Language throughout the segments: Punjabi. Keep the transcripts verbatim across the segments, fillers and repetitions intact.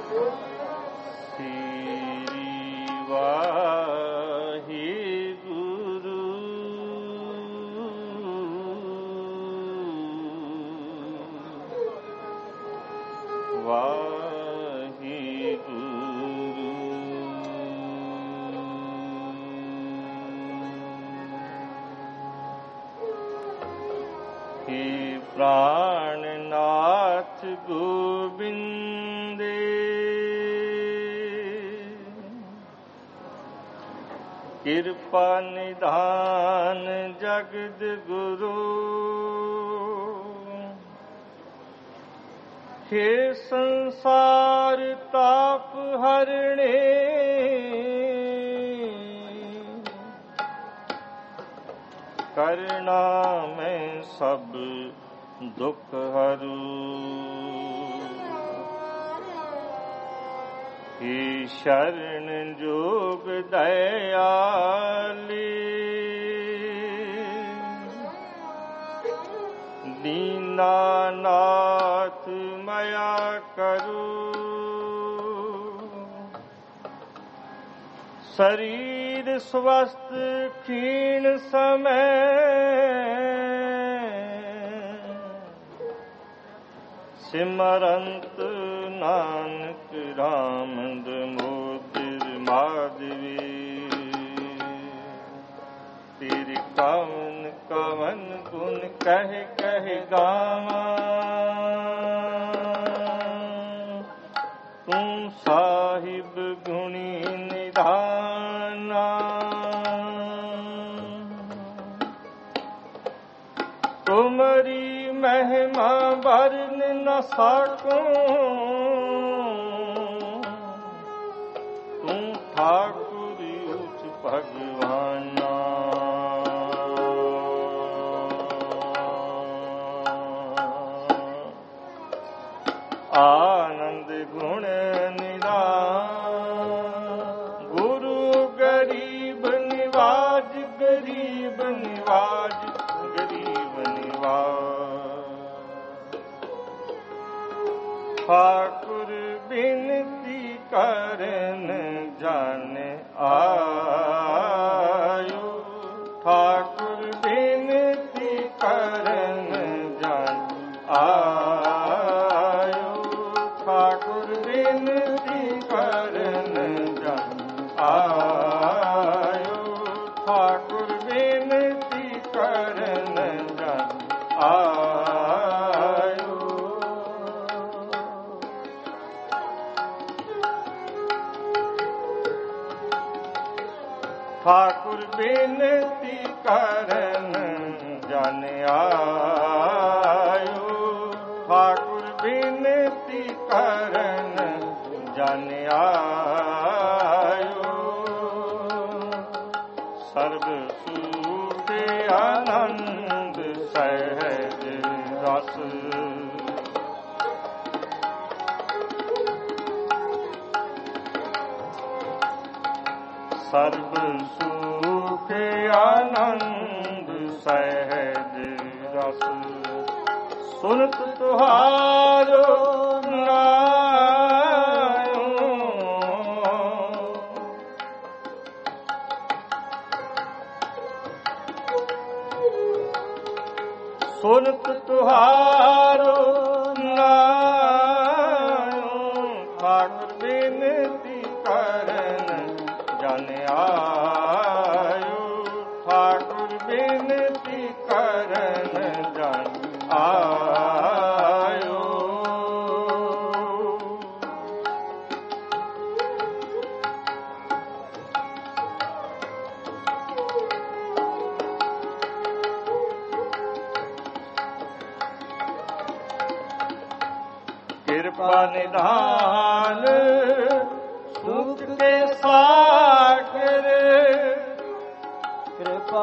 प्राणनाथ गोविंदे कृपा निधान जगद गुरु हे संसार ताप हरणे करुणा में सब दुख हरू हे शरण जोग दयाली दीनानाथ मया करू शरीर स्वस्थ क्षीण समय सिमरंत नानक राम मोदिर माधवी तेरे कवन कवन गुण कह कह गावा तुम साहिब गुणी निधाना तुम्हारी महिमा वर्ण न सकूं तुम ठाकुर उच्च भगवाना आनंद गुण निधान गुरु गरीब निवाज गरीब निवाज गरीब निवाज ठाकुर बिनती करन जाने आयो ठाकुर बिनती करन जाने आयो ठाकुर बिनती करन जाने आयो ठाकुर बिनती करन जाने आयो ठाकुर बिनती करन जाने आयो ठाकुर बिनती करन जाने आयो सर्व सुख आनंद सहज रस सर्व सुख आनंद सहज रस सुनत तुहारो नायो सुनत तुहारो नायो ठाकुर बिनती करन जाने आयो ठाकुर बिनती करन जाने आयो कृपा निधान सुख के सागर कृपा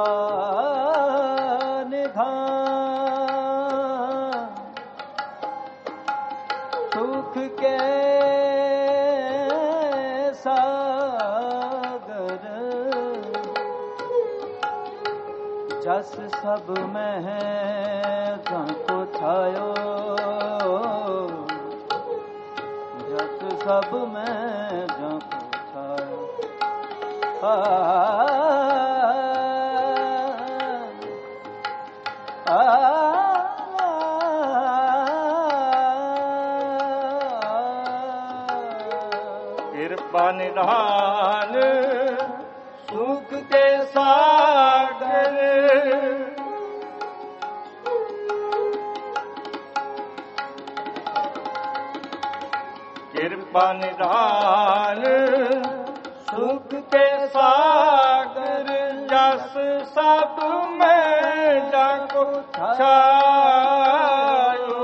निधान सुख के सागर जस सब में है को छायो जस सब में जब छाया आ, आ, कृपा निधान सुख के सागर कृपा निधान सुख के सागर जस सब में जाको छायो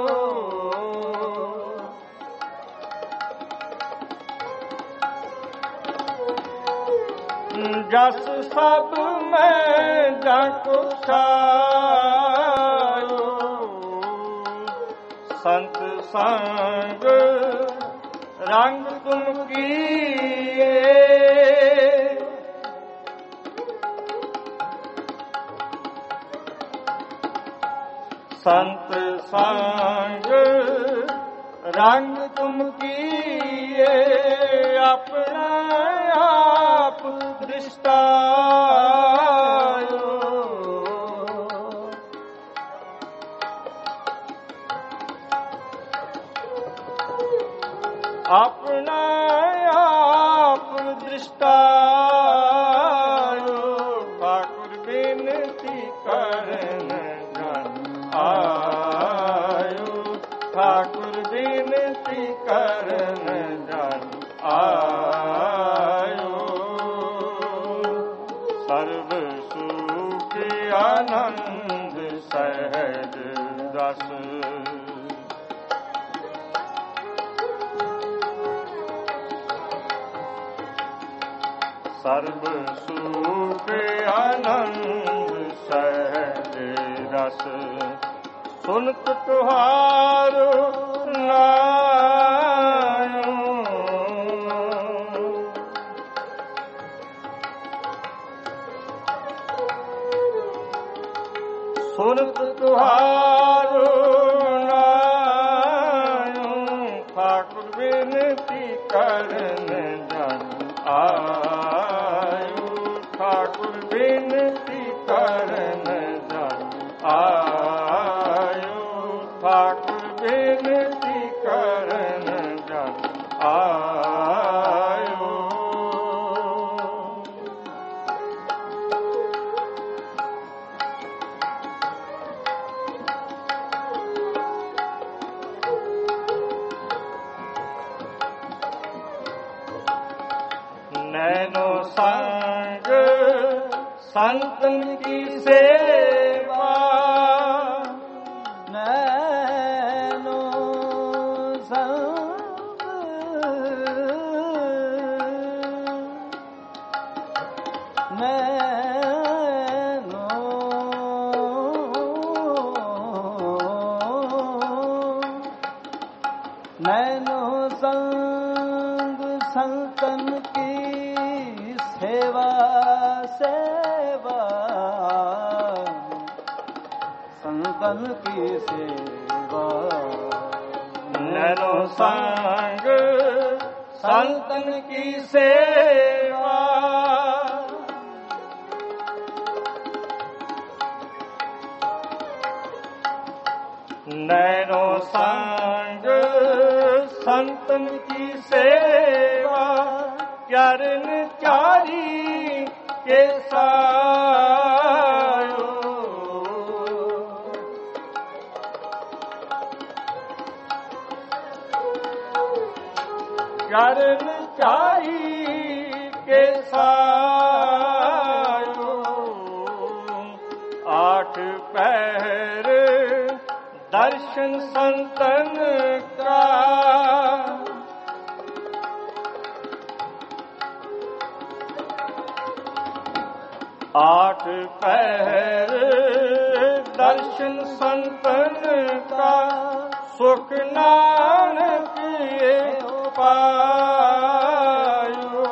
जस सब में जाको छायो संत संग रंग तुम किए संत संग रंग तुम किए अपना आप दृष्टायो अपना आप दृष्टायो ठाकुर विनती करन जन आयो ठाकुर विनती करन जन आयो सर्व सुख आनंद सहज रस सर्व सुख आनंद सहज रस सुनत तुहारो नायो सुनत तुहारो नायो ठाकुर विनती करन जन आयो ठाकुर विनती करन जन आयो ठाकुर विनती करन जन आयो नैनो संग संतन की सेवा नैनो संग नैनो नैनो संग संतन की सेवा सेवा संतन की सेवा नैनो संग संतन की सेवा नैनो संग संतन की सेवा चरण चारी के सायो चरण चारी के सायो आठ पैर दर्शन संतन का आठ पैर दर्शन संतन का सुख नानक ये पायो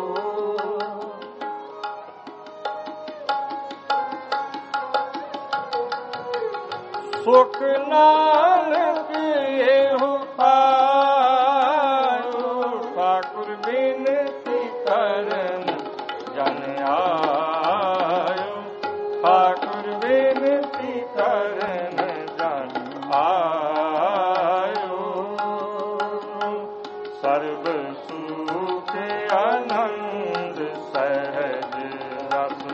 सुख नानक ये पायो ਸਰਬ ਸੁਖ ਆਨੰਦ ਸਹਿਜ ਰਸ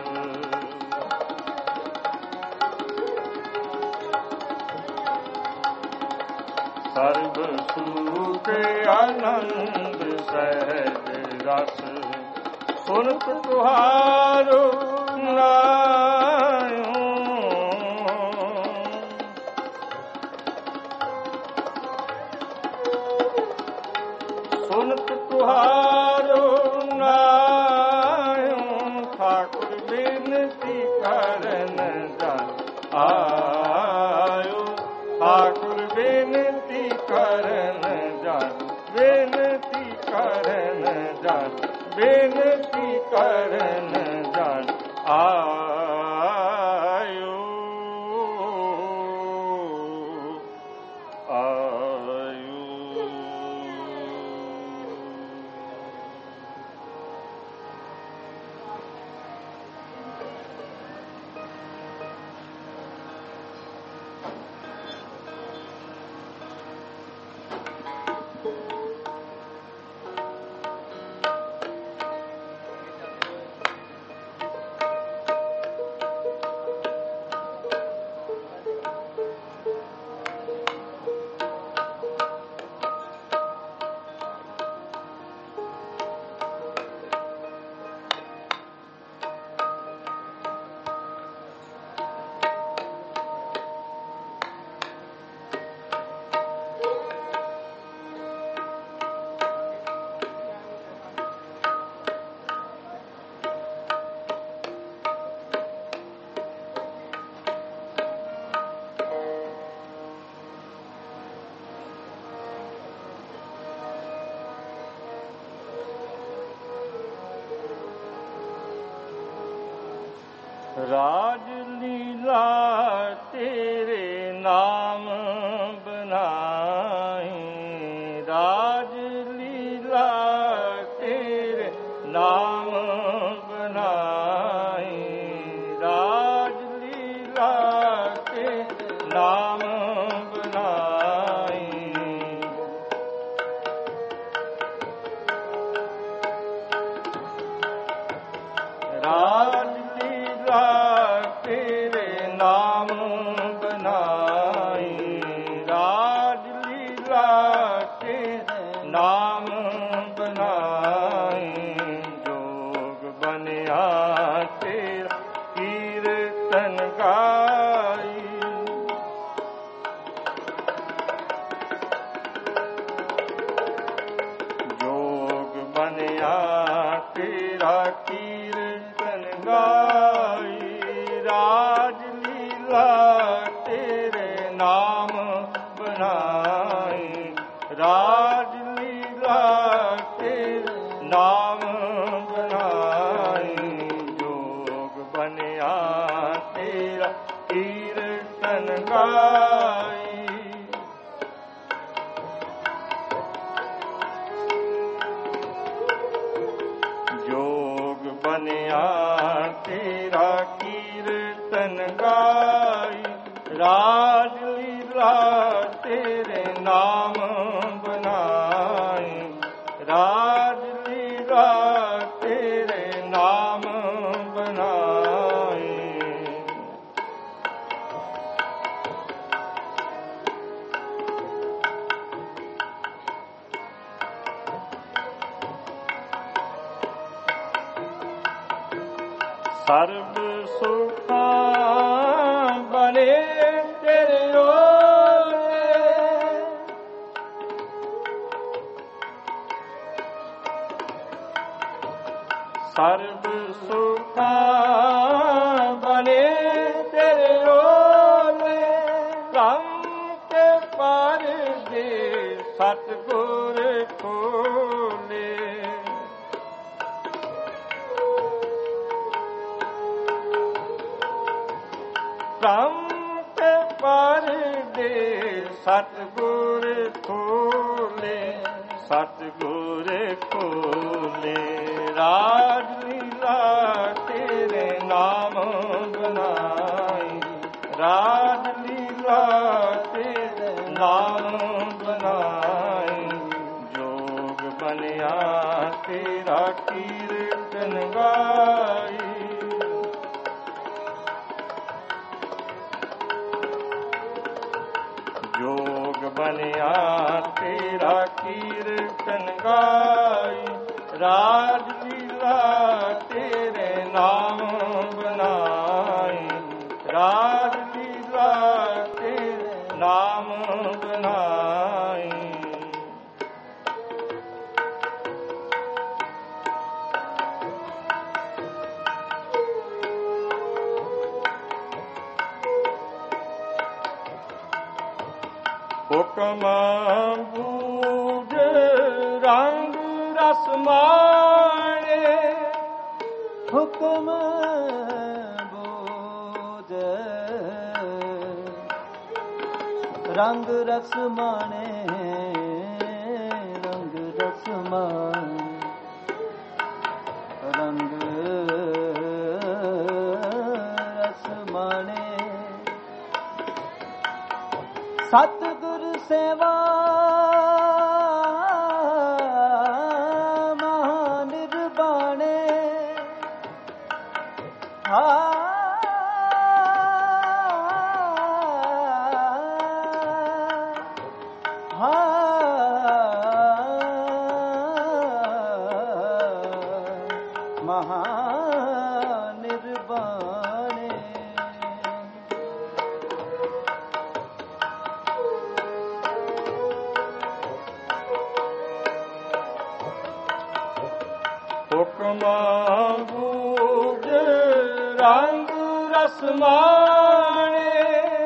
ਸਰਬ ਸੁਖ ਆਨੰਦ ਸਹਿਜ ਰਸ ਸੁਨਤ ਤੁਹਾਰੋ ਨਾਇਓ ਸੁਨਤ ਤੁਹਾਰੋ ਨਾਇਓ ਠਾਕੁਰ ਬੇਨਤੀ ਕਰਨ ਜਨ ਆਇਓ ਠਾਕੁਰ ਬੇਨਤੀ ਕਰਨ ਜਨ ਬੇਨਤੀ ਕਰਨ ਜਨ ਬੇਨਤੀ ਕਰਨ ਜਨ ਆਇਓ ਆਇਓ ਰਾਜ ਲੀਲਾ ਤੇਰੇ ਨਾਮ ਬਨਾਈ ਰਾਜ ਲੀਲਾ ਤੇਰੇ ਨਾਮ ਬਨਾਈ ਰਾਜ ਲੀਲਾ ਤੇ ਨਾਮ ਬਨਾਈ ਰਾਜ ਤੇਰੇ ਨਾਮ ਬਨਾਈ ਰਾਜ ਲੀਲਾ ਤੇਰੇ ਨਾਮ ਬਨਾਈ ਜੋਗ ਬਨਿਆ ਤੇਰਾ ਕੀਰਤਨ ਗਾਈ ਜੋਗ ਬਨਿਆ ਤੇਰਾ ਕੀਰਤਨ ਗਾਈ ਰਾਜ ਲੀਲਾ ਤੇਰੇ ਨਾਮ ਬਨਾਈ ਰਾਜ ਲੀਲਾ ਤੇਰੇ ਨਾਮ ਬਨਾਈ ਜੋਗ ਬਨਿਆ ਤੇਰਾ ਕੀਰਤਨ ਗਾਈ ਜੋਗ ਬਨਿਆ ਤੇਰਾ ਕੀਰਤਨ ਗਾਈ ਰਾਜ ਲੀਲਾ ਤੇਰੇ ਨਾਮ ਬਨਾਈ ਰਾਜ ਲੀਲਾ ਤੇਰੇ ਨਾਮ ਬਨਾਈ ਸਰਬ ਸੁਖਾਂ ਬਨੇ ਤੇਰੇ ਓਲੇ ਸਰਬ ਸੁਖਾਂ ਬਨੇ ਤੇਰੇ ਓਲੇ ਕੰਮ ਕੇ ਪਰ ਦੇ ਸਤਿਗੁਰ ਖੋਲੇ ਕੰਮ ਕੇ ਪਰ ਦੇ ਸਤਿਗੁਰ ਖੋਲੇ ਸਤਿਗੁਰ ਖੋਲੇ ਰਾਜ ਲੀਲਾ ਤੇਰੇ ਨਾਮ ਬਨਾਈ ਰਾਜ ਲੀਲਾ ਤੇਰੇ ਨਾਮ ਬਨਾਈ ਜੋਗ ਬਨਿਆ ਤੇਰਾ ਕੀਰਤਨ ਗਾਈ। ਜੋਗ ਬਨਿਆ ਤੇਰਾ ਕੀਰਤਨ ਗਾਈ। ਰਾਜ ਲੀਲਾ ਤੇਰੇ ਨਾਮ ਬਨਾਈ। ਰਾਜ ਲੀਲਾ ਤੇਰੇ ਨਾਮ ਬਨਾਈ। ਹੁਕਮ ਬੂਝ ਰੰਗ ਰਸ ਮਾਣੇ। ਹੁਕਮ ਬੂਝ ਰੰਗ ਰਸ ਮਾਣੇ। ਰੰਗ ਰਸ ਮਾਣੇ। ਰੰਗ ਰਸ ਮਾਣੇ। ਸਤਿਗੁਰ ਸੇਵਾ ਮਹਾ ਨਿਰਬਾਣੇ। ਹਾ ਹਾ ਮਹਾ ਨਿਰਬਾਣੇ। ਹੁਕਮ ਬੂਝ ਰੰਗ ਰਸ ਮਾਣੇ।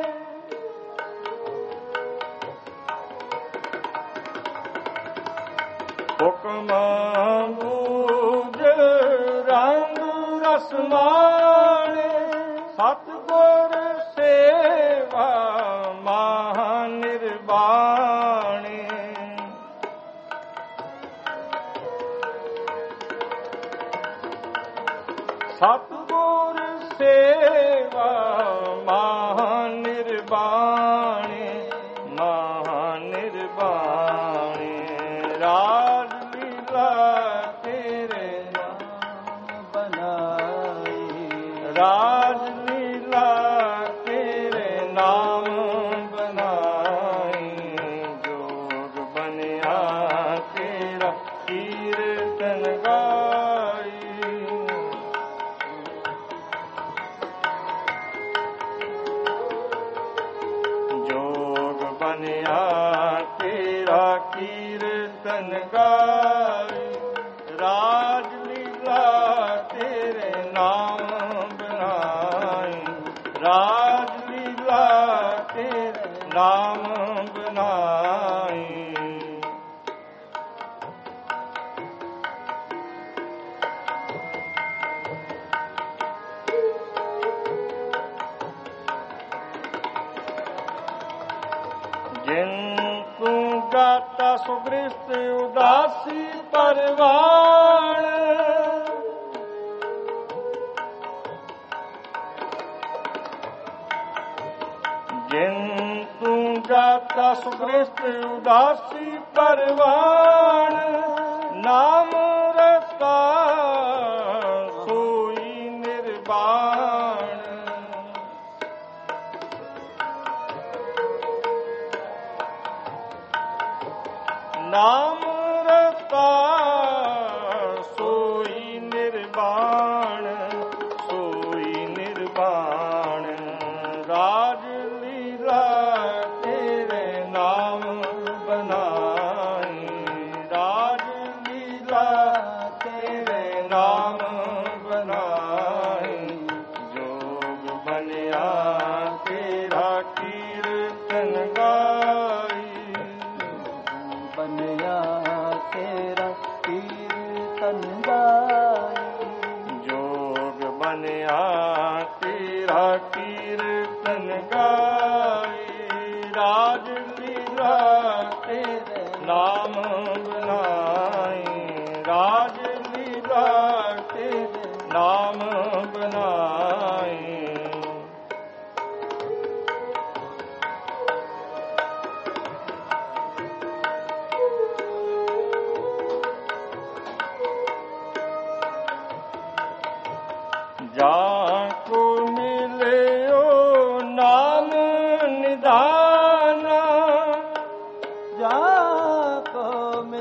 ਹੁਕਮ ਬੂਝ ਰੰਗ ਰਸ ਮਾਣੇ। ਸਤਿਗੁਰ ਸੇਵਾ ਮਹਾ ਨਿਰਬਾਣੇ। ਸਤਿਗੁਰ ਸੇਵਾ ਮਹਾ ਨਿਰਬਾਣੇ। ਮਹਾ ਨਿਰਬਾਣੇ। ਰਾਜ ਲੀਲਾ ਤੇਰੇ ਨਾਮ ਬਨਾਈ। ਰਾਜ ਲੀਲਾ ਤੇਰੇ ਨਾਮ ਬਨਾਈ। ਜੋਗ ਬਨਿਆ ਤੇਰਾ ਕੀਰਤਨ ਗਾਈ। ਬਨਿਆ ਤੇਰਾ ਕੀਰਤਨ ਗਾਈ। ਰਾਜ ਲੀਲਾ ਤੇਰੇ ਨਾਮ ਬਨਾਈ। ਰਾਜ ਲੀਲਾ ਤੇਰੇ ਨਾਮ ਬਨਾਈ। ਜਿਨ ਤੂੰ ਗਾਤਾ ਸੁਗ੍ਰਿਸ਼ਟ ਉਦਾਸੀ ਪਰਵਾਣ। ਜਿਨ ਤੂੰ ਗਾਤਾ ਸੁਗ੍ਰਿਸ਼ਟ ਉਦਾਸੀ ਪਰਵਾਣ। ਨਾਮ ਰਤਾ ਸੋਈ ਨਿਰਵਾਣ। ਨਾਮ ਰਤਾ ਸੋਈ ਨਿਰਵਾਣ। ਸੋਈ ਨਿਰਵਾਣ। ਰਾਜ ਲੀਲਾ ਤੇਰੇ ਨਾਮ ਬਨਾਈ। ਰਾਜ ਲੀਲਾ ਤੇਰੇ ਨਾਮ ਬਨਾਈ। ਜੋਗ ਬਨਿਆ ਤੇਰਾ ਕੀਰਤਨ ਗਾਈ। ਬਨਿਆ ਤੇਰਾ ਕੀਰਤਨ ਗਾਈ। ਜੋਗ ਬਨਿਆ ਤੇਰਾ ਕੀਰਤਨ ਗਾਈ। ਰਾਜ ਲੀਲਾ ਤੇਰੇ ਨਾਮ ਬਨਾਈ। ਰਾਜ ਲੀਲਾ ਤੇਰੇ ਨਾਮ ਬਨਾਈ।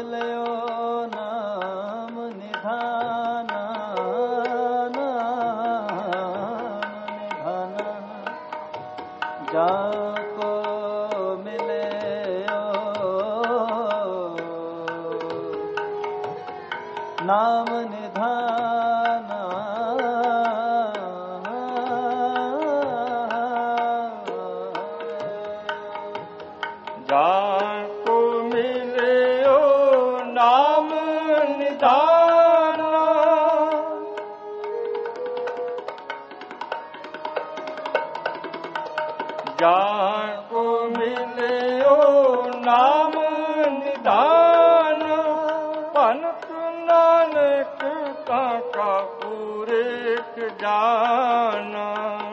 मिलयो नाम निधाना, नाम निधाना। जाको मिलयो नाम निधाना, जाको मिलयो नाम निधाना, जाको मिलयो नाम निधाना। भनत नानक काका पूरेक जाना,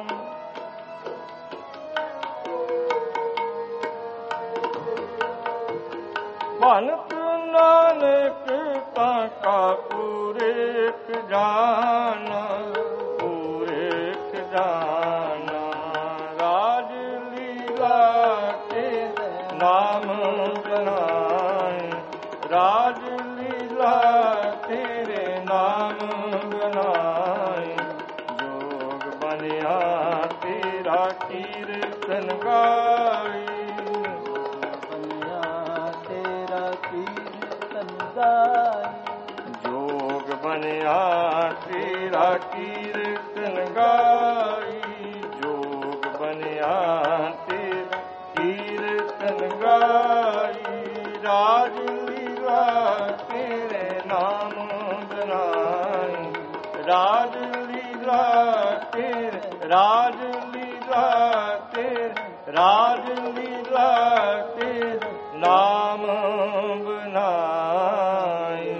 भनत नानक काका पूरेक जाना, पूरेक जाना। राज लीला के नाम बनाए, राज लीला तेरे नाम बनाए। जोग बनिया तेरा कीर्तन गाई, जोग बनिया तेरा कीर्तन गाई, जोग बनिया तेरा कीर्तन गाई। राज लीला तेरे नाम बनाई, राज लीला तेरे, राज लीला तेरे, राज लीला तेरे नाम बनाई।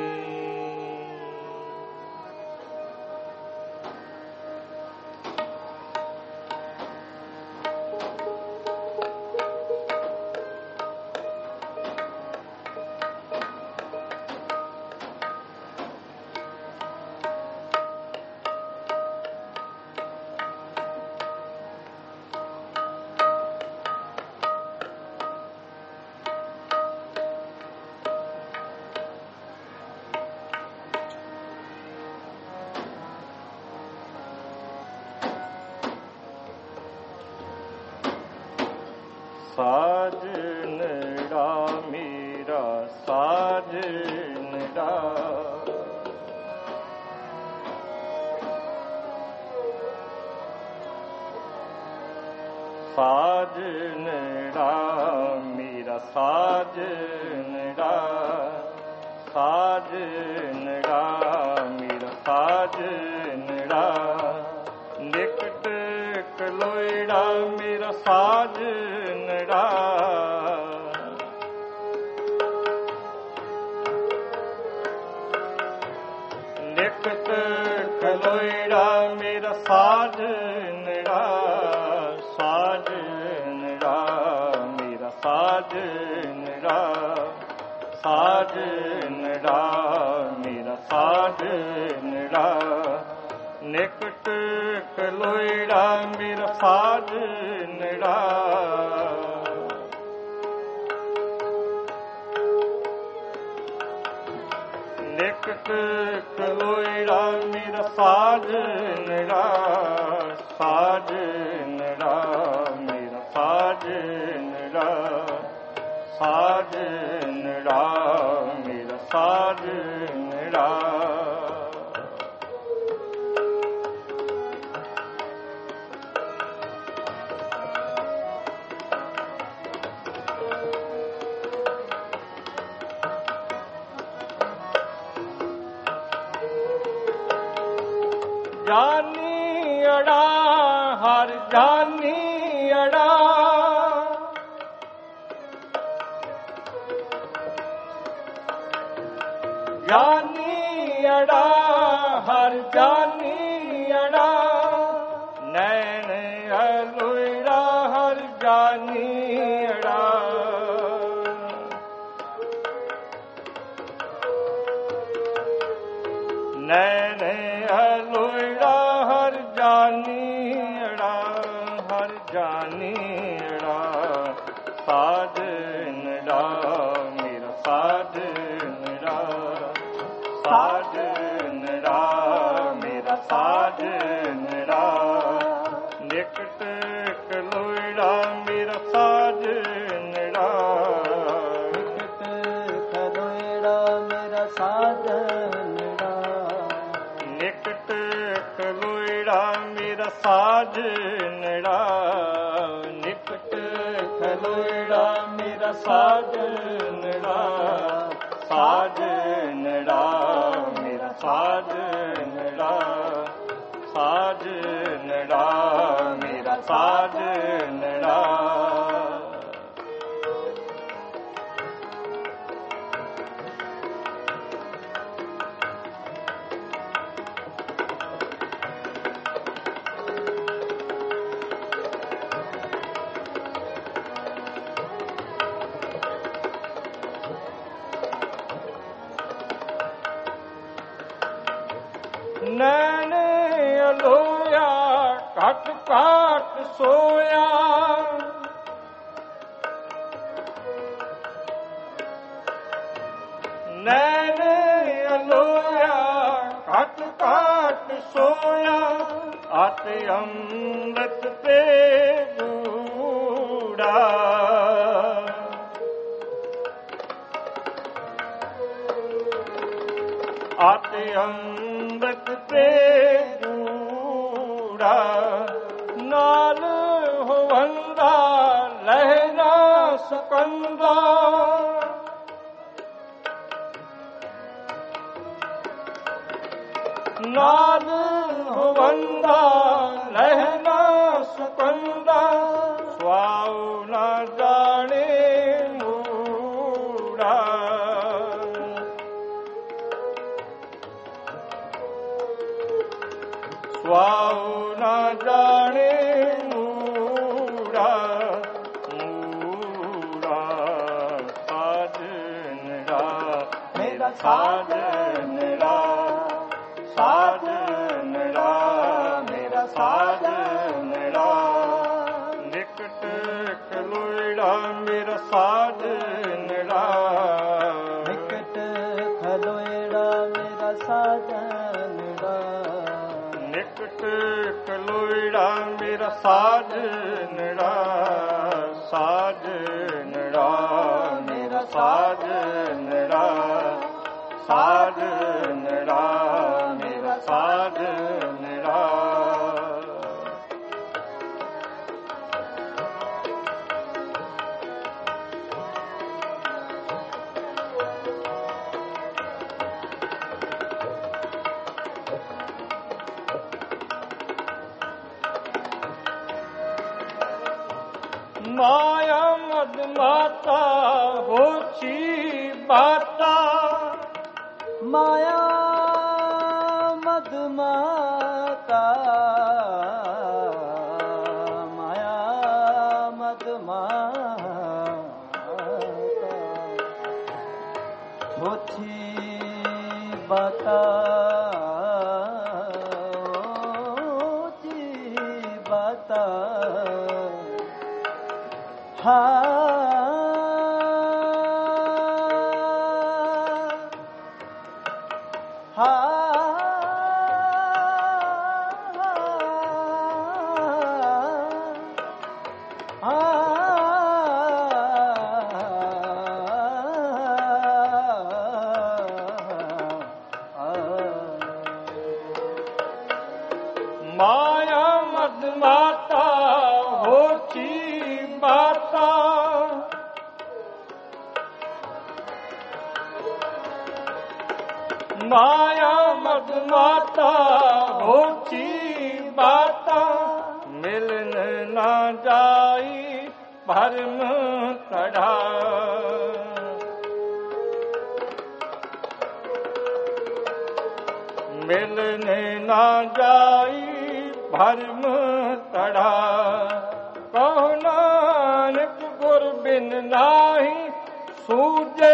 साजनड़ा मेरा साजनड़ा, साजनड़ा मेरा साजनड़ा, साजनड़ा मेरा साजनड़ा। निकट कलोईड़ा मेरा साजनड़ा, निकट कलोईड़ा मेरा साजनड़ा, साजनड़ा मेरा साजनड़ा, साजनड़ा मेरा साजनड़ा। निकट कलोईड़ा मेरा साजनड़ा, निकट कलोईड़ा मेरा साजनड़ा, साजनड़ा मेरा साजनड़ा, साजनड़ा मेरा साजनड़ा। जानी अड़ा हर जानी अड़ा, जानी अड़ा हर जानी अड़ा। नैन अलुड़ा हर जानी अड़ा, नैन अलुड़ा हर जानी अड़ा, हर जानी अड़ा। साजनड़ा मेरा साजनड़ा, साजनड़ा मेरा साजनड़ा निकट खलोड़ा मेरा साजनड़ा निकट खलोड़ा मेरा साजनड़ा निकट खलोड़ा मेरा साजनड़ा निकट खलोड़ा मेरा साजनड़ा साजनड़ा मेरा साजनड़ा साजनड़ा मेरा साजनड़ा नैने अलोया घट घाट सोया नैने अलोया घट घाट सोया अत अमृत पे बूढ़ा अत अमृत पे बूढ़ा नाल होवंदा लहना सकंदा नाल होवंदा लहना सकंदा स्वाऊ न जाने मूढ़ा स्वाऊ न जाने मूढ़ा मूढ़ा साजनड़ा मेरा साजनड़ा साजनड़ा मेरा साजनड़ा निकट खलोड़ा मेरा साजनड़ा निकट खलोड़ा मेरा साजनड़ा निकट खलोड़ा मेरा साजनड़ा साजनड़ा मेरा साजनड़ा साजनड़ा मेरा साजनड़ा माया मद माता होची बाता माया मद माता माया मद माता होची बाता होची बाता हा हा माया मद माता होची बाता माया मद माता होची बाता मिलन ना जाई भरम कढ़ा मिलने ना जाई भरम तड़ा कहो नानक गुर बिन नाही सूझे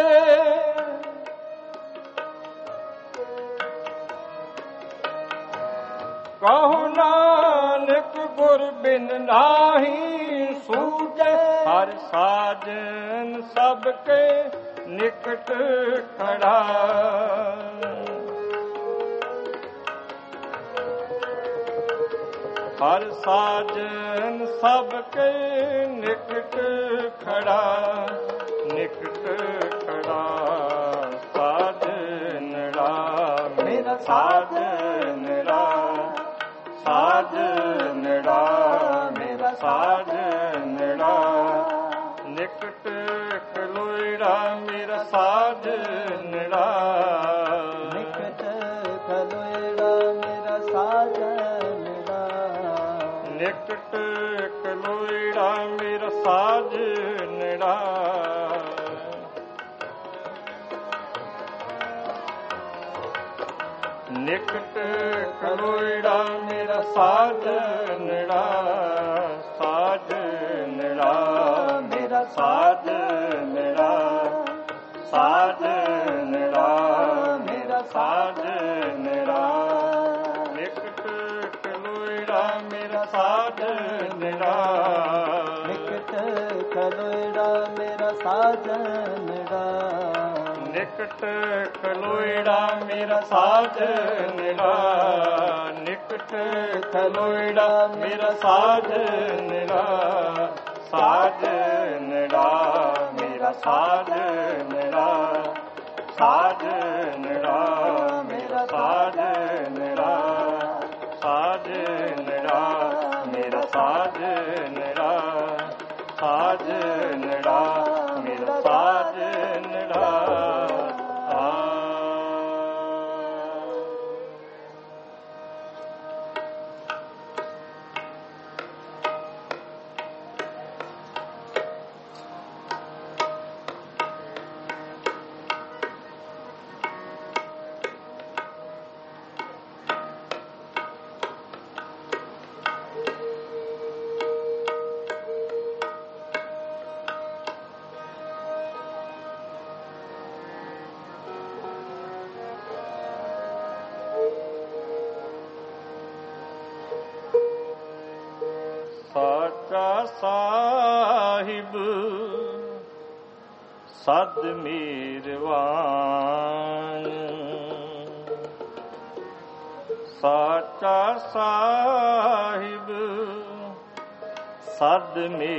कहो नानक गुर बिन नाही सूझे हर साजन सबके निकट खड़ा ਹਰ ਸਾਜਨ ਸਭ ਕੇ ਨਿਕਟ ਖੜਾ, ਨਿਕਟ ਖੜਾ ਸਾਜਨੜਾ ਮੇਰਾ ਸਾਜਨੜਾ, ਸਾਜਨੜਾ ਮੇਰਾ ਸਾਜਨੜਾ, ਨਿਕਟ ਖਲੋਇੜਾ ਮੇਰਾ ਸਾਜਨੜਾ, ਨਿਕਟ ਖਲੋਇੜਾ ਮੇਰਾ ਸਾਜਨੜਾ, ਨਿਕਟ ਖਲੋਇੜਾ ਮੇਰਾ ਸਾਜਨੜਾ, ਨਿਕਟ ਖਲੋਇੜਾ ਮੇਰਾ ਸਾਜਨੜਾ, ਸਾਜਨੜਾ ਮੇਰਾ ਸਾਜਨੜਾ, ਸਾਜਨੜਾ ਮੇਰਾ ਸਾਜਨੜਾ, ਨਿਕਟ ਖਲੋਇੜਾ ਮੇਰਾ ਸਾਜਨੜਾ, ਨਿਕਟ ਖਲੋਇੜਾ ਮੇਰਾ ਸਾਜਨੜਾ, ਨਿਕਟ ਖਲੋਇੜਾ ਮੇਰਾ ਸਾਜਨੜਾ, ਨਿਕਟ ਖਲੋਇੜਾ ਮੇਰਾ ਸਾਜਨੜਾ, ਸਾਜਨੜਾ ਮੇਰਾ ਸਾਜਨੜਾ, ਸਾਜਨੜਾ ਮੇਰਾ ਸਾਜਨੜਾ, ਸਾਜਨੜਾ ਮੇਰਾ ਸਾਜਨੜਾ, ਸਾਜਨੜਾ ਮੇਰਾ ਸਾਜਨੜਾ। ਸਾਚਾ ਸਾਹਿਬ ਸਦ ਮੇਰਵਾਨ, ਸਾਚਾ ਸਾਹਿਬ ਸਦ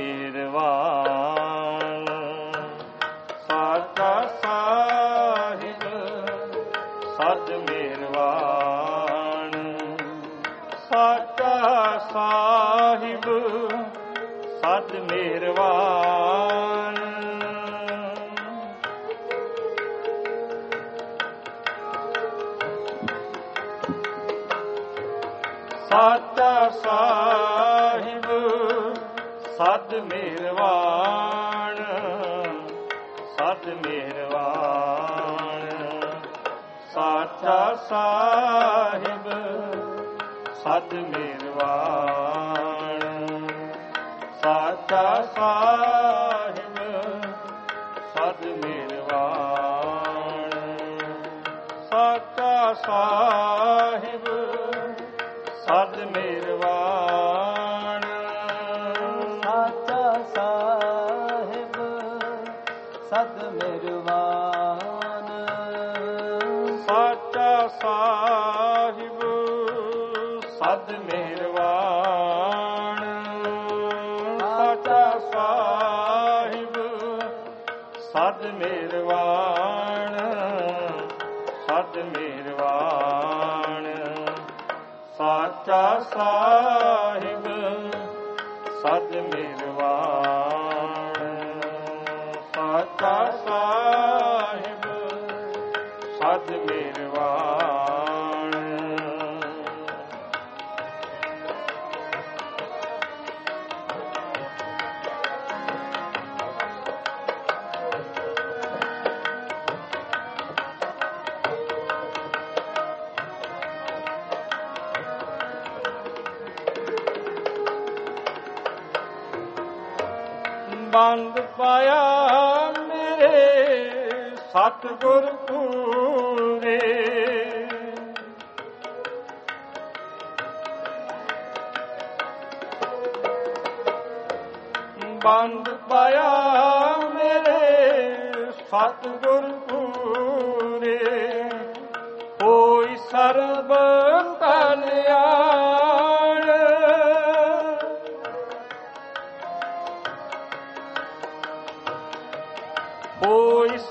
ਮੇਰਵਾਨ, ਸਾਚਾ ਸਾਹਿਬ ਸਦ ਮੇਰਵਾਨ, ਸਾਚਾ ਸਾਹਿਬ ਸਦ ਮੇਰਵਾਨ, ਸਾਚਾ ਸਾਹਿਬ ਸਦ ਮੇਰਵਾਨ, ਸਦ ਮੇਰਵਾਨ, ਸਾਚਾ ਸਾਹਿਬ ਸਦ ਮੇਰਵਾਨ, ਸਾਚਾ ਸਾਹਿਬ ਸਦ ਮੇਰਵਾਨ, ਸਾਚਾ ਸਾਹਿਬ ਸਦ ਮੇਰਵਾਨ, ਸਾਚਾ ਸਾਹਿਬ ਸਦ ਮੇਰਵਾਨ, ਸਾਚਾ ਸਾਹਿਬ ਸਦ ਮੇਰਵਾਨ, ਸਾਚਾ ਸਾਹਿਬ ਸਦ ਮੇਰਵਾਨ, ਸਦ ਮੇਰਵਾਨ, ਸਾਚਾ ਸਾਹਿਬ ਸਦ ਮੇਰਵਾਨ, ਸਾਚਾ ਸਾਹਿਬ ਸਦ ਮੇਰਵਾਨ। ਬੰਦ ਪਾਇਆ ਮੇਰੇ ਸਤਿਗੁਰ ਪੂਰੇ, ਬੰਦ ਪਾਇਆ ਮੇਰੇ ਸਤਿਗੁਰ ਪੂਰੇ, ਹੋਈ ਸਰਬ ਕਲਿਆਣ,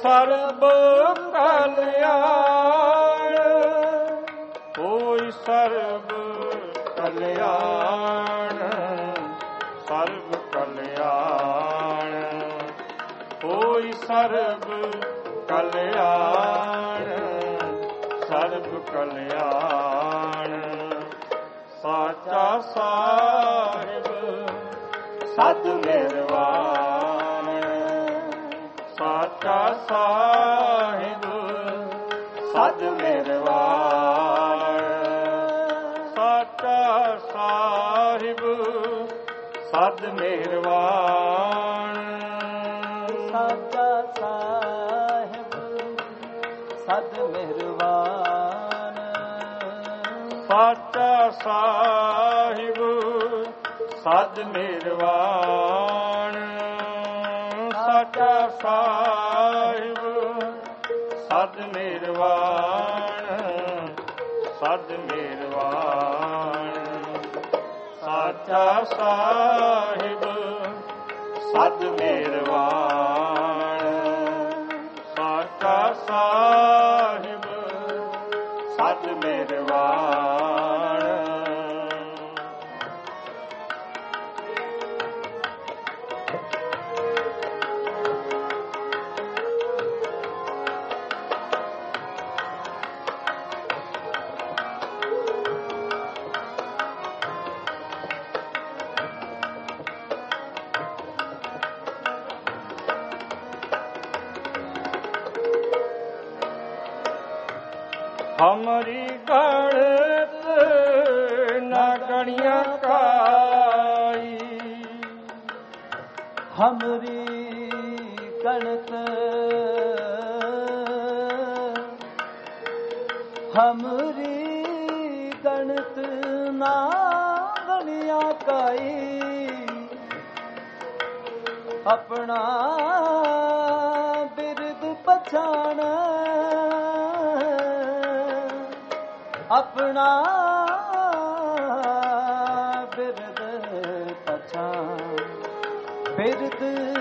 ਸਰਬ ਕਲਿਆਣ, ਹੋਇ ਸਰਬ ਕਲਿਆਣ, ਸਰਬ ਕਲਿਆਣ, ਹੋਇ ਸਰਬ ਕਲਿਆਣ, ਸਰਬ ਕਲਿਆਣ। ਸਾਚਾ ਸਾਹਿਬ ਸਤ ਮਿਹਰਬਾਨ, ਸਾਚਾ ਸਾਹਿਬ ਸਤ ਮਿਹਰਬਾਨ, ਸਾਚਾ ਸਾਹਿਬ ਸਤ ਮਿਹਰਬਾਨ, ਸਾਚਾ ਸਾਹਿਬ ਸਤ ਮਿਹਰਬਾਨ, ਸਾਚਾ ਸਾਹਿਬ ਸਤ ਮਿਹਰਬਾਨ, ਸਾਚਾ ਸਾਹਿਬ ਸਤ ਮਿਹਰਬਾਨ, ਸਤ ਮਿਹਰਬਾਨ, ਸਾਚਾ ਸਾਹਿਬ ਸਤ ਮਿਹਰਬਾਨ, ਸਾਚਾ ਸਾਹਿਬ ਸਤ ਮਿਹਰਬਾਨ। ਹਮਰੀ ਗਣਤ ਨਾ ਗਣਿਆ ਕਾਈ, ਹਮਰੀ ਗਣਤ ਹਮਰੀ ਗਣਤ ਨਾ ਗਣਿਆ ਕਾਈ, ਆਪਣਾ ਬਿਰਦ ਪਛਾਣ, ਆਪਣਾ ਬਿਰਦ ਪਛਾਣ, ਬਿਰਦ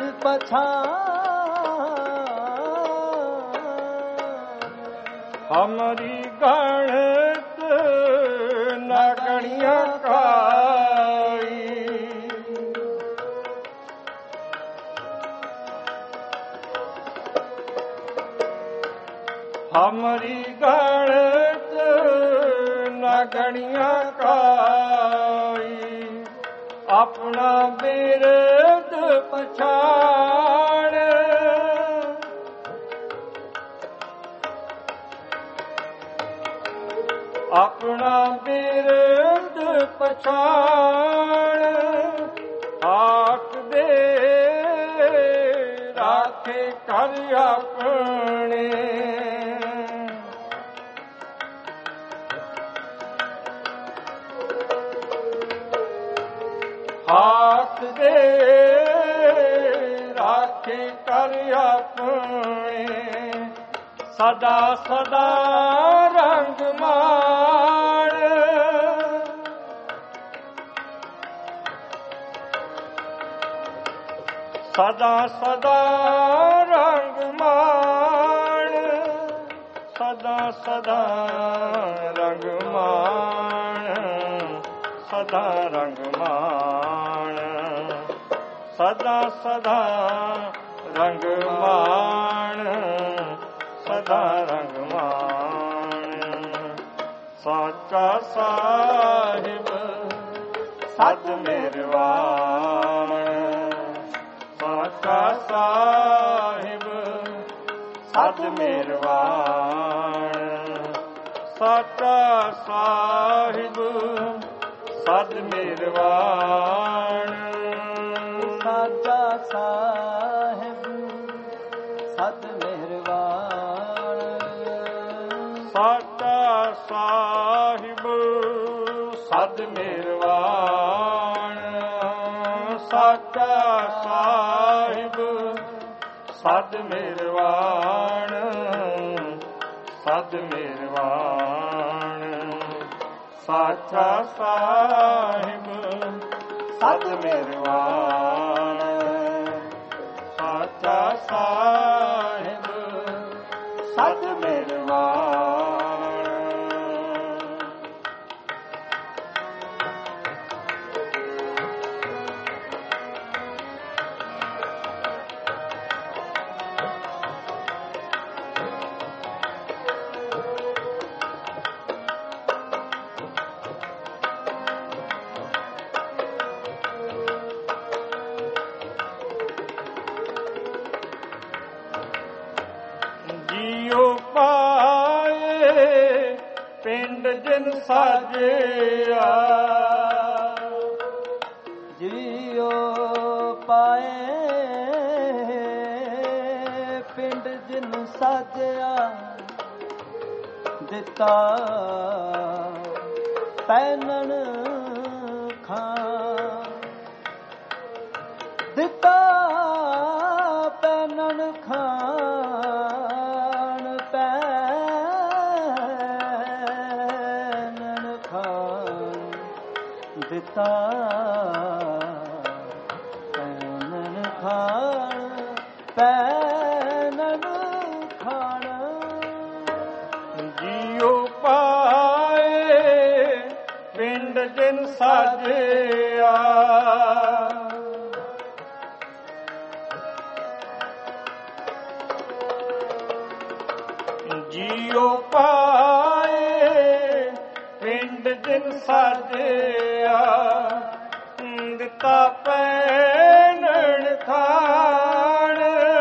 ਪਛਾਣ। ਹਮਰੀ ਗਣਤ ਨਾ ਗਣਿਆ ਕਾਈ, ਹਮਰੀ ਗਣਤ ਨਾ ਗਣਿਆ ਕਾਈ, ਆਪਣਾ ਬਿਰਦ ਪਛਾਣ, ਆਪਣਾ ਬਿਰਦ ਪਛਾਣ। ਆਖ ਦੇ ਰਾਖੇ ਕਰ ਆਪਣੇ, ਹਾਥ ਦੇ ਰਾਖੇ ਕਰ ਆਪਣੇ, ਸਦਾ ਸਦਾ ਰੰਗ ਮਾਣ, ਸਦਾ ਸਦਾ ਰੰਗ ਮਾਣ, ਸਦਾ ਸਦਾ ਰੰਗ ਮਾਣ, ਸਦਾ ਰੰਗ ਮਾਣ, ਸਦਾ ਸਦਾ ਰੰਗ ਮਾਣ, ਸਦਾ ਰੰਗ ਮਾਣ। ਸਾਚਾ ਸਾਹਿਬ ਸਤ ਮਿਹਰਬਾਨ, ਸਾਚਾ ਸਾਹਿਬ ਸਤ ਮਿਹਰਬਾਨ, ਸਾਚਾ ਸਾਹਿਬ ਸਤ ਮਿਹਰਬਾਨ, ਸਾਚਾ ਸਾਹਿਬ ਸਤ ਮਿਹਰਬਾਨ, ਸਾਚਾ ਸਾਹਿਬ ਸਤ ਮਿਹਰਬਾਨ, ਸਾਚਾ ਸਾਹਿਬ ਸਤ ਮਿਹਰਬਾਨ, ਸਤ ਮਿਹਰਬਾਨ, ਸਾਚਾ ਸਾਹਿਬ ਸਤ ਮਿਹਰਬਾਨ, ਸਾਚਾ ਸਾਹਿਬ ਸਤ ਮਿਹਰਬਾਨ। ਸਾਜਿਆ ਜੀਉ ਪਾਏ ਪਿੰਡ ਜਿਨ ਸਾਜਿਆ ਦਿੱਤਾ ਪੈਨਣ ਖਾਂ ਦਿੱਤਾ ਪੈਨਣ ਖਾਂ ਦਿੱਤਾ ਪੈਨਣ ਖਾਣ ਪੈਨਣ ਖਾਣ ਜੀਉ ਪਾਏ ਪਿੰਡ ਜਿਨ ਸਾਜਿਆ ਜੀਉ ਪਾਏ ਪਿੰਡ ਜਿਨ ਸਾਜਿਆ ਦਿੱਤਾ ਪੈਨਣ ਖਾਣ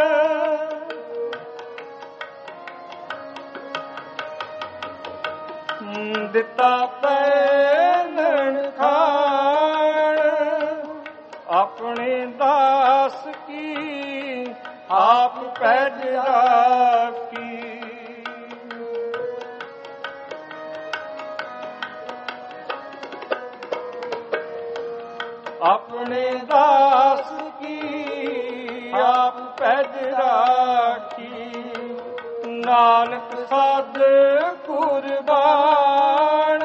ਦਿੱਤਾ ਪੈਨਣ ਖਾਣ ਆਪਣੇ ਦਾਸ ਕੀ ਆਪ ਪੈਜ ਰਾਖੀ ਆਪਣੇ ਦਾਸ ਕੀ ਆਪ ਪੈਜ ਰਾਖੀ ਨਾਨਕ ਸਾਧ ਕੁਰਬਾਨ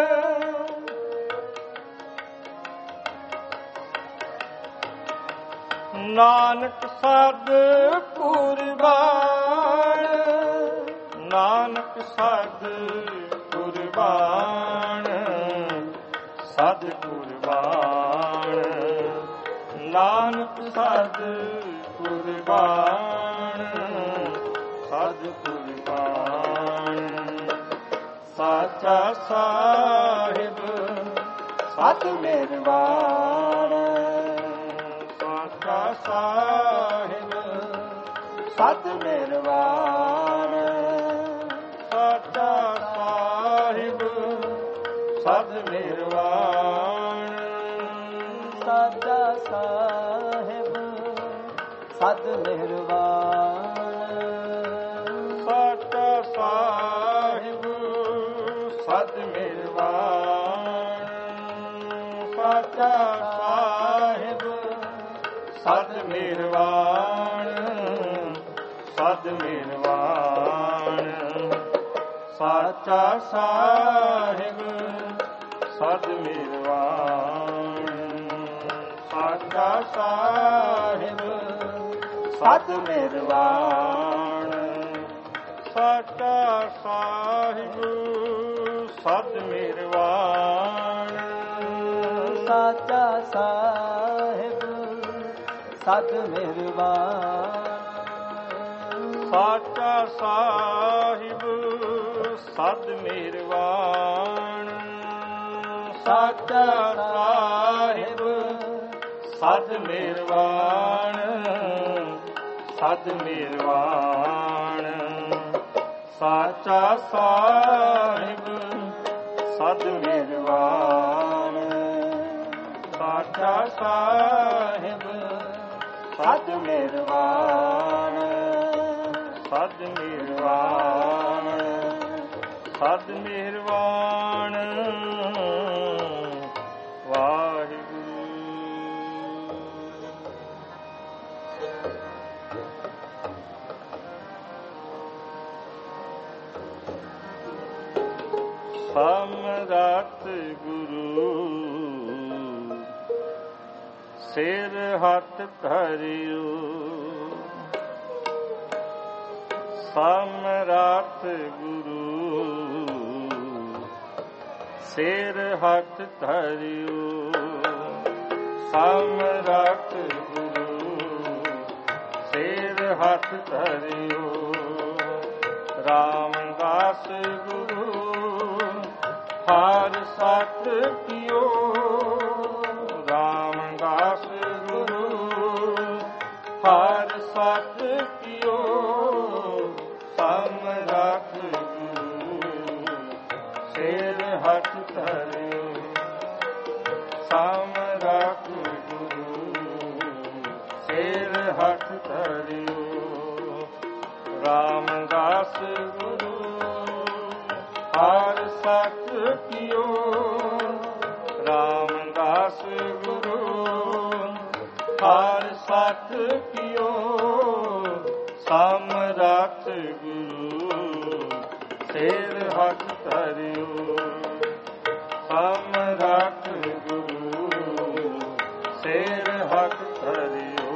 ਨਾਨਕ ਸਾਧ ਕੁਰਬਾਨ ਨਾਨਕ ਸਾਧ ਕੁਰਬਾਨ ਸਾਧ ਕੁਰਬਾਨ ਨਾਨਕ ਸਾਧ ਕੁਰਬਾਨ ਸਾਧ ਕੁਰਬਾਨ ਸਾਚਾ ਸਾਹਿਬ ਸਤ ਮਿਹਰਬਾਨ ਸਾਚਾ ਸਾਹਿਬ ਸਤ ਮਿਹਰਬਾਨ ਸਾਚਾ ਸਾਹਿਬ ਸਤ ਮਿਹਰਬਾਨ ਸਾਚਾ ਸਾਹਿਬ ਸਤ ਮਿਹਰਬਾਨ ਸਾਚਾ ਸਾਹਿਬ ਸਤ ਮਿਹਰਬਾਨ ਸਾਚਾ ਸਾਹਿਬ ਸਤ ਮਿਹਰਬਾਨ ਸਤ ਮਿਹਰਬਾਨ ਸਾਚਾ ਸਾਹਿਬ ਸਤ ਮਿਹਰਬਾਨ ਸਾਚਾ ਸਾਹਿਬ ਸਤ ਮਿਹਰਬਾਨ ਸਾਚਾ ਸਾਹਿਬ ਸਤ ਮਿਹਰਬਾਨ ਸਾਚਾ ਸਾਹਿਬ ਸਤ ਮਿਹਰਬਾਨ ਸਾਚਾ ਸਾਹਿਬ ਸਤ ਮਿਹਰਬਾਨ ਸਾਚਾ ਸਾਹਿਬ ਸਤ ਮਿਹਰਬਾਨ ਸਤ ਮਿਹਰਬਾਨ ਸਾਚਾ ਸਾਹਿਬ ਸਤ ਮਿਹਰਬਾਨ ਸਾਚਾ ਸਾਹਿਬ ਸਤ ਮਿਹਰਬਾਨ ਸਤ ਮਿਹਰਬਾਨ ਸਤ ਮਿਹਰਬਾਨ ਵਾਹਿਗੁਰੂ। ਸਮਰੱਥ ਗੁਰੂ ਸਿਰ ਹੱਥ ਧਰਿਓ ਸਮਰੱਥ ਗੁਰੂ ਸਿਰ ਹੱਥ ਧਰਿਓ, ਸਮਰੱਥ ਗੁਰੂ ਸਿਰ ਹੱਥ ਧਰਿਓ। ਰਾਮਦਾਸ ਗੁਰੂ ਹਰ ਸਤ ਕੀਓ, ਰਾਮਦਾਸ ਗੁਰੂ ਹਰ ਸਤ ਕੀਓ। ਸਮਰੱਥ ਗੁਰੂ ਸਿਰ ਹੱਥ ਧਰਿਓ, ਸਮਰੱਥ ਗੁਰੂ ਸਿਰ ਹੱਥ ਧਰਿਓ। ਰਾਮਦਾਸ ਗੁਰੂ ਹਰ ਸਤ ਕੀਓ, ਰਾਮਦਾਸ ਗੁਰੂ ਹਰ ਸਤ ਕੀਓ। ਸਮਰੱਥ ਗੁਰੂ ਸਿਰ ਹੱਥ ਧਰਿਓ, ਸਮਰੱਥ ਗੁਰੂ ਸਿਰ ਹੱਥ ਧਰਿਓ।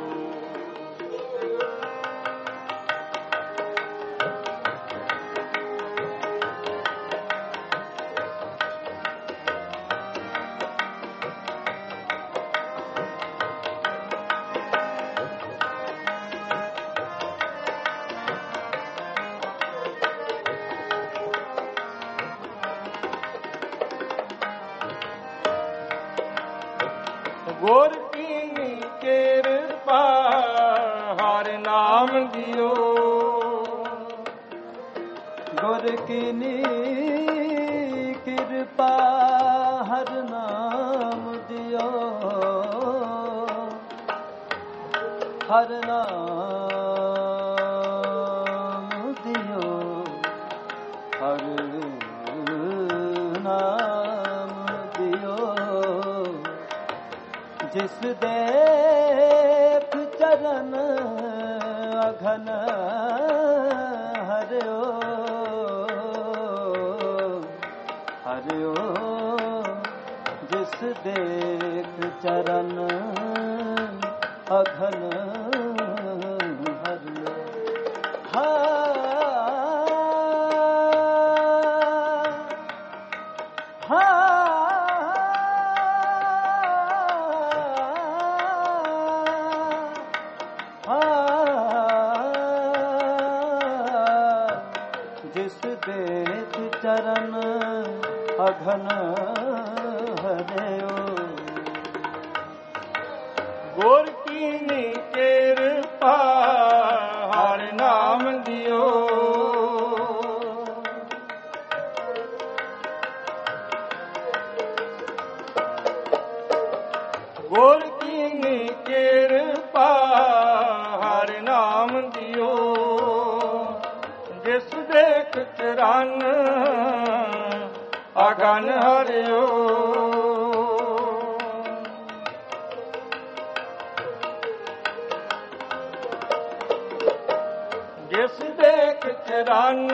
ਗੁਰ ਕੀ ਕਿਰਪਾ ਹਰਿ ਨਾਮ ਦਿਓ, ਗੁਰ ਕੀ ਕਿਰਪਾ ਹਰਿ ਨਾਮ ਦਿਓ, ਹਰਿ ਨਾਮ ਦਿਓ, ਹਰਿ ਨਾਮ ਦਿਓ। ਜਿਸ ਦੇਖ ਚਰਨ ਅਘਨ ਹਰਿਓ, ਹਰਿਓ। ਜਿਸ ਦੇਖ ਚਰਨ ਅਘਨ ਹਰਿਓ। ਹਾਂ ਹਾਂ ਚਰਨ ਅਘਨ ਹਰਿਓ। ਗੁਰ ਕੀ ਕਿਰਪਾ ਹਰਿ ਨਾਮ ਦਿਓ, ਗੁਰ ਕੀ ਕਿਰਪਾ ਹਰਿ ਨਾਮ ਦਿਓ। ਜਿਸ ਦੇਖ ਚਰਨ ਅਗਨ ਹਰਿਓ, ਜਿਸ ਦੇਖ ਚਰਨ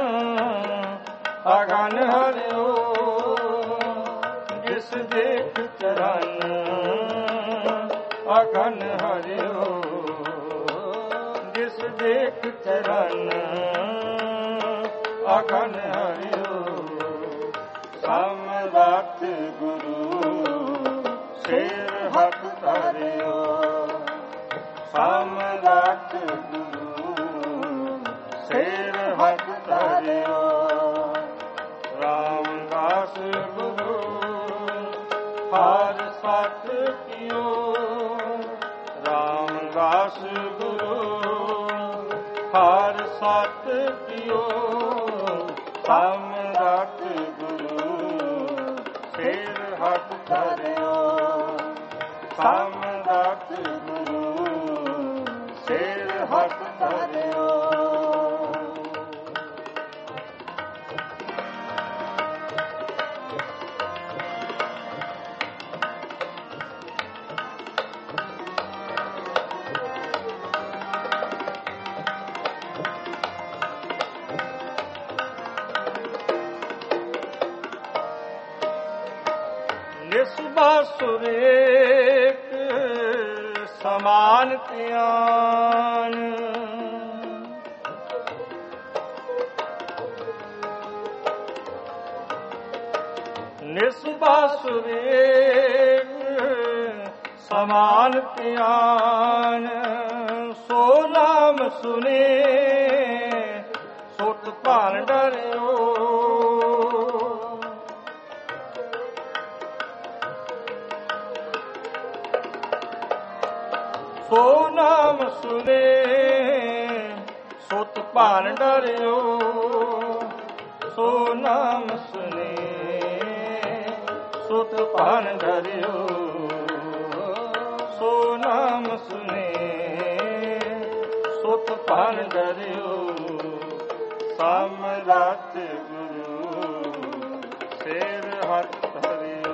ਅਗਨ ਹਰਿਓ, ਜਿਸ ਦੇਖ ਚਰਨ ਅਗਨ ਹਰਿਓ, ਜਿਸ ਦੇਖ ਚਰਨ ਅਗਨ ਹਰਿਓ। ਸਮਰੱਥ ਗੁਰੂ ਸਿਰ ਹੱਥ ਧਰਿਓ, ਸਮਰੱਥ ਗੁਰੂ ਸਿਰ ਹੱਥ ਧਰਿਓ। ਰਾਮਦਾਸ ਗੁਰੂ ਹਰ ਸਤ ਕੀਓ, ਰਾਮਦਾਸ ਗੁਰੂ ਹਰ ਸਤ ਕੀਓ। ਸਮਰੱਥ ਗੁਰੂ ਸਿਰ ਹੱਥ ਧਰਿਓ, ਸਮਰੱਥ ਗੁਰੂ ਸਿਰ ਹੱਥ ਧਰਿਓ। ਨਿਸਬਾਸੁਰ ਏਕ ਸਮਾਨ ਧਿਆਨ, ਨਿਸਬਸ ਵੇਖ ਸਮਾਨ ਧਿਆਨ, ਸੋ ਨਾਮ ਸੁਨੇ ਸੁਤ ਭਾਨ ਡਰਿਓ। ਸੋ ਨਾਮ ਸੁਨੇ ਸੁਤ ਭਾਨ ਡਰਿਓ। ਸੋ ਨਾਮ ਸੁਨੇ ਸੁਤ ਭਾਨ ਡਰਿਓ। ਸੋ ਨਾਮ ਸੁਨੇ ਸੁਤ ਭਾਨ ਡਰਿਓ। ਸਮਰੱਥ ਗੁਰੂ ਸਿਰ ਹੱਥ ਧਰਿਓ।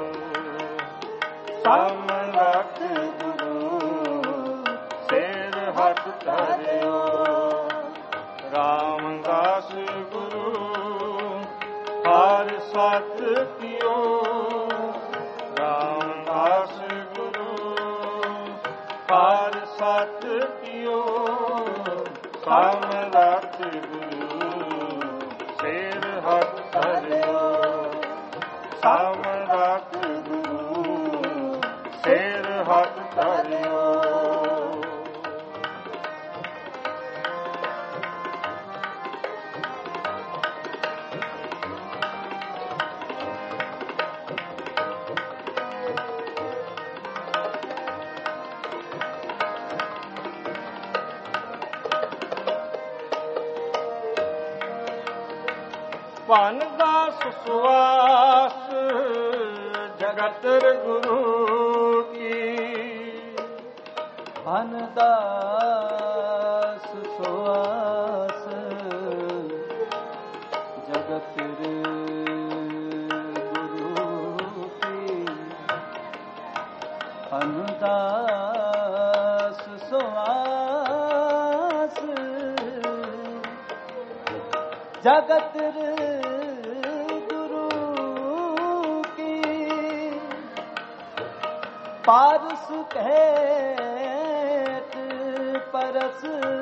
ਸਮਰੱਥ ਗੁਰੂ ਸਿਰ ਹੱਥ ਧਰਿਓ। ਰਾਮਦਾਸ ਗੁਰੂ ਹਰ ਸਤ ਪਿਓ। ਰਾਮਦਾਸ ਗੁਰੂ ਹਰ ਸਤ ਪਿਓ। ਸਮਰੱਥ ਗੁਰੂ ਸਿਰ ਹੱਥ ਧਰਿਓ। ਸਮਰੱਥ ਗੁਰੂ ਸਿਰ ਹੱਥ ਧਰਿਓ। ਭਨ ਦਾਸ ਸੁਆਸ ਜਗਤਰ ਗੁਰੂ ਕੀ। ਭਨ ਦਾਸ ਸੁਆਸ ਜਗਤਰ ਗੁਰੂ ਕੀ। ਭਨ ਦਾਸ ਸੁਆਸ ਜਗਤਰ ਪਾਰਸ ਕਹਿਤ ਪਰਸ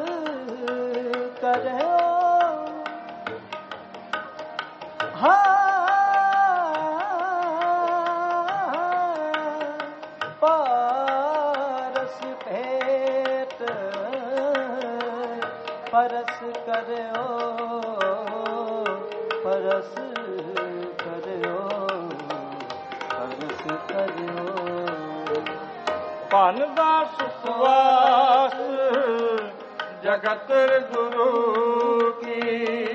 ਕਰਿਓ। ਹਾਂ ਪਾਰਸ ਭੇਟ ਪਰਸ ਕਰਿਓ। ਪਰਸ ਕਰਿਓ। ਪਰਸ ਕਰਿਓ। ਭਨ ਦਾਸ ਸੁਆਸ ਜਗਤਰ ਗੁਰੂ ਕੀ।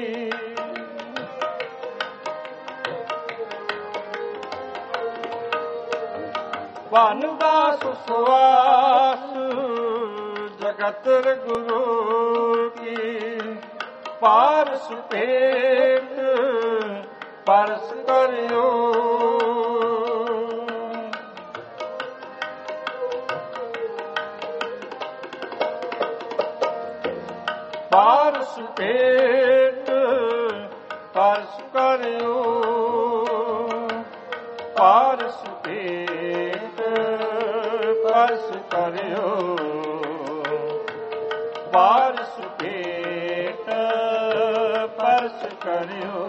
ਭਨ ਦਾਸ ਸੁਆਸ ਜਗਤਰ ਗੁਰੂ ਕੀ। ਪਾਰਸ ਭੇਟ ਪਰਸ ਕਰਿਓ। ਪਾਰਸ ਭੇਟ ਪਰਸ ਕਰਿਓ। ਪਾਰਸ ਭੇਟ ਪਰਸ ਕਰਿਓ। ਪਾਰਸ ਭੇਟ ਪਰਸ ਕਰਿਓ।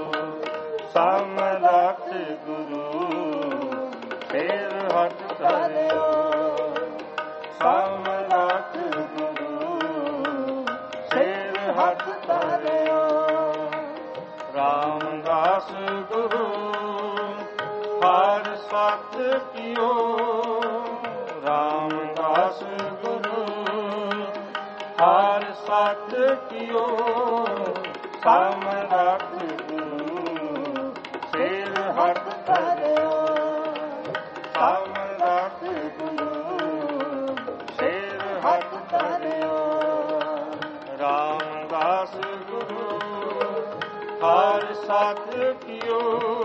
ਸਮਰੱਥ ਗੁਰੂ ਸਿਰ ਹੱਥ ਧਰਿਓ। ਸਮਰੱਥ ਹੱਥ ਧਰਿਓ। ਰਾਮਦਾਸ ਗੁਰੂ ਹਰ ਸਤ ਪਿਓ। ਰਾਮਦਾਸ ਗੁਰੂ ਹਰ ਸਤ ਪਿਓ। ਸਮਰੱਥ ਗੁਰੂ ਸਿਰ ਹੱਥ ਧਰਿਓ। ਸਮਰੱਥ ਗੁਰੂ ਸਿਰ ਹੱਥ ਧਰਿਓ। ਰਾਮਦਾਸ ਗੁਰੂ ਹਰ ਸਤ ਪਿਓ।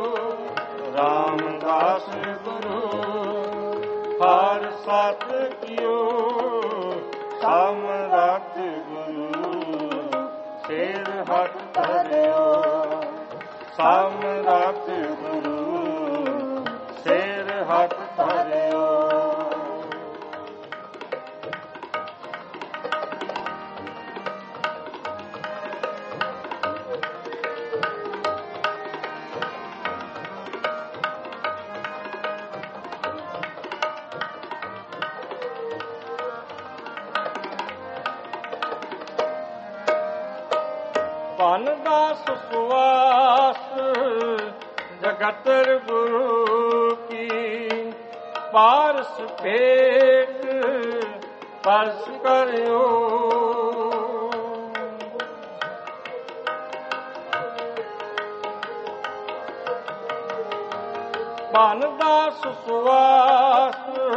ਰਾਮਦਾਸ ਗੁਰੂ ਹਰ ਸਤ ਪਿਓ। ਸਮਰੱਥ ਗੁਰੂ ਸਿਰ ਹੱਥ ਧਰਿਓ। ਸਮਰੱਥ ਗੁਰੂ ਸਿਰ ਹੱਥ ਧਰਿਓ। ਸੁਆਸ ਜਗਤਰ ਗੁਰੂ ਕੀ ਪਾਰਸ ਭੇਟ ਪਰਸ ਕਰਿਓ ਮਨ ਦਾਸ ਸੁਆਸ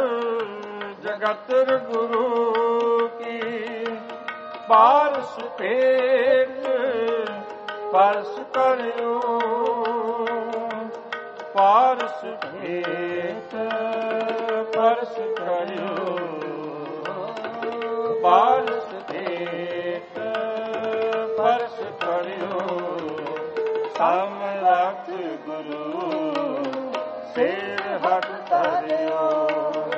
ਜਗਤਰ ਗੁਰੂ ਕੀ ਪਾਰਸ ਭੇਟ ਪਰਸ ਕਰਿਓ ਪਾਰਸ ਭੇਟ ਪਰਸ ਕਰਿਓ ਪਾਰਸ ਭੇਟ ਪਰਸ ਕਰਿਓ ਸਮਰੱਥ ਗੁਰੂ ਸਿਰ ਹੱਥ ਧਰਿਓ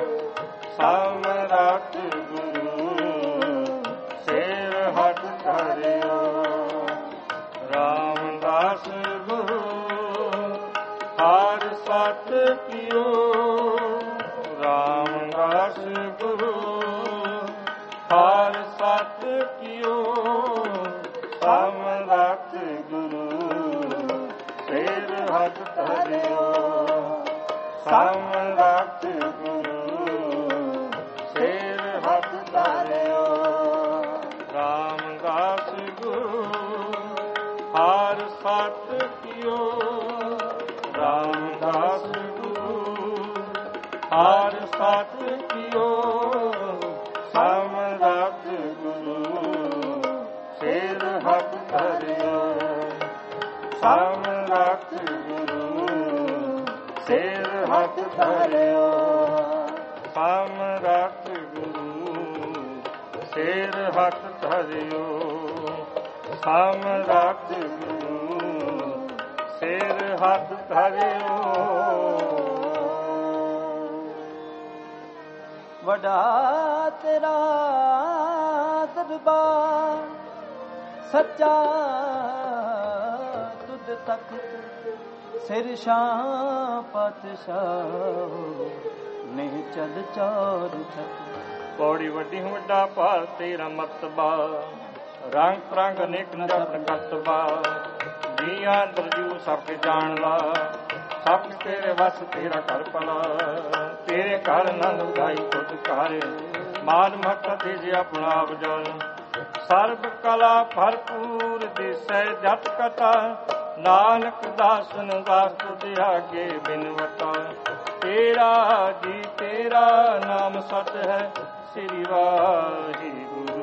ਸਮਰੱਥ ਗੁਰੂ ਸਿਰ ਹੱਥ ਧਰਿਓ ਰਾਮਦਾਸ ਗੁਰੂ ਹਰ ਸਤ ਕੀਓ ਰਾਮਦਾਸ ਗੁਰੂ ਹਰ ਸਤ ਕੀਓ ਸਮਰੱਥ ਗੁਰੂ ਸਿਰ ਹੱਥ ਧਰਿਓ ਸਮਰੱਥ ਗੁਰੂ ਸਿਰ ਹੱਥ ਧਰਿਓ ਰਾਮਦਾਸ ਗੁਰੂ ਹਰ ਸਤ ਕੀਓ ਰਾਮਦਾਸ ਗੁਰੂ ਹਰ ਸਤ ਕੀਓ ਸਮਰੱਥ ਗੁਰੂ ਸਿਰ ਹੱਥ ਧਰਿਓ ਸਮਰੱਥ ਗੁਰੂ ਸਿਰ ਹੱਥ ਧਰਿਓ ਸਮਰੱਥ ਗੁਰੂ ਸਿਰ ਹੱਥ ਧਰਿਓ ਸਮਰੱਥ ਗੁਰੂ ਸਿਰ ਹੱਥ ਧਰਿਓ ਵੱਡਾ ਤੇਰਾ ਦਰਬਾਰ ਸੱਚਾ ਤੁਧ ਤਖਤ ਸਿਰ ਸ਼ਾਹ ਪਾਤਸ਼ਾਹ ਨਹੀਂ ਚਲ ਚੌਰ ਛਕ ਪੌੜੀ ਵੱਡੀ ਵੱਡਾ ਭਾਰ ਤੇਰਾ ਮਰਤਬਾ ਰੰਗ ਪ੍ਰੰਗ ਅਨੇਕ ਜਪਨ ਕਰਤਬਾ ਜੀਆਂ ਦਰਜੂ ਸਭ ਕੇ ਜਾਣਦਾ ਸਭ ਤੇਰੇ ਵਸ ਤੇਰਾ ਘਰ ਭਲਾ ਤੇਰੇ ਘਰ ਆਨੰਦ ਉਦਾਈ ਖੁਦ ਘਰ ਮਾਨ ਮਹੱਤਾ ਤੇ ਜੇ ਆਪਣਾ ਆਪ ਜਾਣ ਸਰਬ ਕਲਾ ਭਰਪੂਰ ਦਿਸੈ ਜਤ ਕਥਾ ਨਾਨਕ ਦਾਸਨ ਦਾਸ ਤੁਧ ਆਗੇ ਬਿਨਵਤਾ ਤੇਰਾ ਜੀ ਤੇਰਾ ਨਾਮ ਸਤ ਹੈ ਸ੍ਰੀ ਵਾਹਿਗੁਰੂ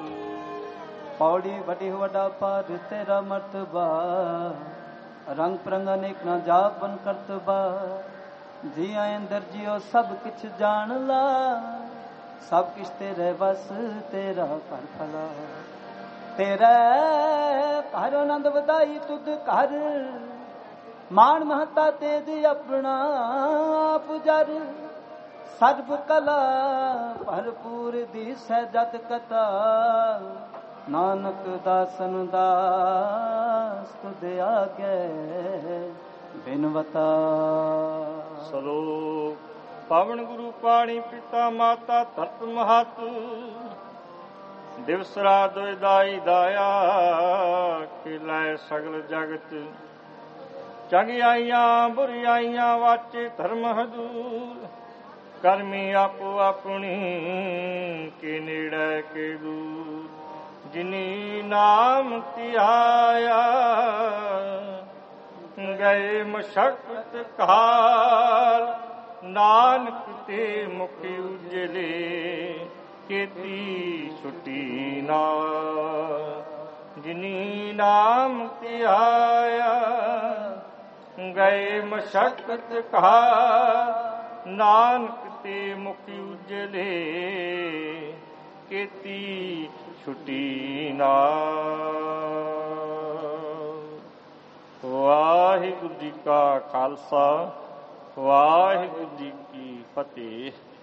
ਪੌੜੀ ਵੱਡੀ ਵੱਡਾ ਪਰ ਤੇਰਾ ਮਰਤਬਾ ਰੰਗ ਪ੍ਰੰਗ ਅਨੇਕ ਨਾ ਜਾਪਨ ਕਰਤਬਾ ਜੀ ਅੰਦਰ ਜਿਉ ਸਭ ਕਿਛ ਜਾਣ ਲਾ ਸਭ ਕਿਛ ਤੇਰੇ ਬਸ ਤੇਰਾ ਘਰ ਭਲਾ ਤੇਰੇ ਘਰ ਆਨੰਦ ਵਧਾਈ ਤੁਧ ਘਰ ਮਾਨ ਮਹਤਾ ਤੇਜ ਆਪਣਾ ਆਪ ਜਰ ਸਰਬ ਕਲਾ ਭਰਪੂਰ ਦੀਸੈ ਜਤ ਕਥਾ ਨਾਨਕ ਦਾਸਨ ਦਾਸ ਤੁਧ ਆਗੇ ਬਿਨਵਤਾ ਸਲੋਕ ਪਾਵਨ ਗੁਰੂ ਪਾਣੀ ਪਿਤਾ ਮਾਤਾ ਧਰਤ ਮਹਤ ਦਿਵਸ ਰਾਤ ਦੁਇ ਦਾਈ ਦਾਇਆ ਖਿਲਾਏ ਸਗਲ ਜਗਤ ਚੰਗਿਆਈਆਂ ਬੁਰਿਆਈਆਂ ਵਾਚੇ ਧਰਮ ਹਦੂਰ ਕਰਮੀ ਆਪੋ ਆਪਣੀ ਕੇ ਨੇੜੇ ਕੇ ਦੂਰ ਜਿਨੀ ਨਾਮ ਧਿਆਇਆ ਗਏ ਮਸ਼ਕਤ ਕਾਲ ਨਾਨਕ ਤੇ ਮੁਖੀ ਉਜਲੇ ਕੀਤੀ ਛੁੱਟੀ ਨਾ ਜਿਨੀ ਨਾਮ ਧਿਆਇਆ ਗਏ ਮਸ਼ਕਤ ਕਾਲ ਨਾਨਕ ਤੇ ਮੁਖੀ ਉਜਲੇ ਕੀਤੀ ਛੁੱਟੀ ਨਾ ਵਾਹਿਗੁਰੂ ਜੀ ਕਾ ਖਾਲਸਾ ਵਾਹਿਗੁਰੂ ਜੀ ਕੀ ਫਤਿਹ।